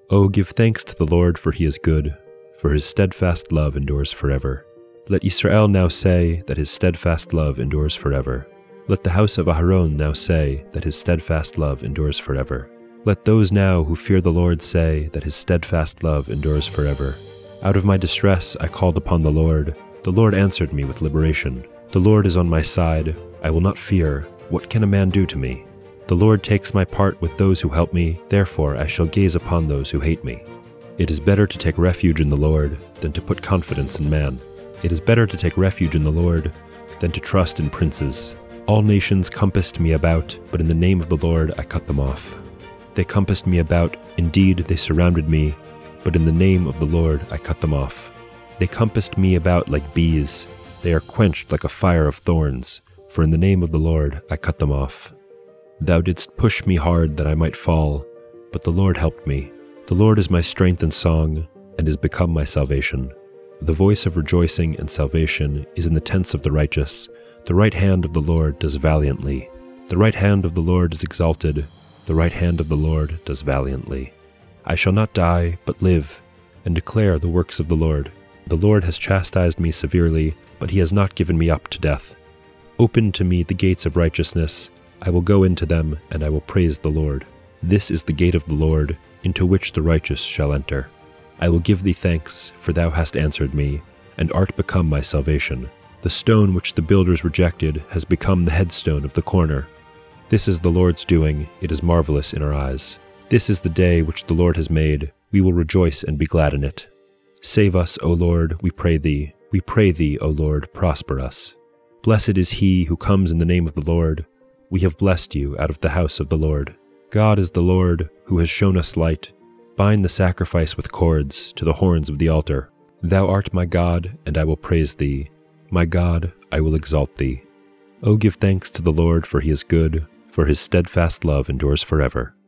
O give thanks to the Lord, for he is good, for his steadfast love endures forever. Let Israel now say that his steadfast love endures forever. Let the house of Aharon now say that his steadfast love endures forever. Let those now who fear the Lord say that his steadfast love endures forever. Out of my distress I called upon the Lord. The Lord answered me with liberation. The Lord is on my side. I will not fear. What can a man do to me? The Lord takes my part with those who help me. Therefore I shall gaze upon those who hate me. It is better to take refuge in the Lord than to put confidence in man. It is better to take refuge in the Lord than to trust in princes. All nations compassed me about, but in the name of the Lord I cut them off. They compassed me about, indeed they surrounded me, but in the name of the Lord I cut them off. They compassed me about like bees. They are quenched like a fire of thorns, for in the name of the Lord I cut them off. Thou didst push me hard that I might fall, but the Lord helped me. The Lord is my strength and song, and is become my salvation. The voice of rejoicing and salvation is in the tents of the righteous. The right hand of the Lord does valiantly. The right hand of the Lord is exalted. The right hand of the Lord does valiantly. I shall not die, but live, and declare the works of the Lord. The Lord has chastised me severely, but he has not given me up to death. Open to me the gates of righteousness. I will go into them, and I will praise the Lord. This is the gate of the Lord, into which the righteous shall enter. I will give thee thanks, for thou hast answered me, and art become my salvation. The stone which the builders rejected has become the headstone of the corner. This is the Lord's doing, it is marvelous in our eyes. This is the day which the Lord has made, we will rejoice and be glad in it. Save us, O Lord, we pray thee, O Lord, prosper us. Blessed is he who comes in the name of the Lord. We have blessed you out of the house of the Lord. God is the Lord, who has shown us light. Bind the sacrifice with cords to the horns of the altar. Thou art my God, and I will praise thee. My God, I will exalt thee. O give thanks to the Lord, for he is good, for his steadfast love endures forever.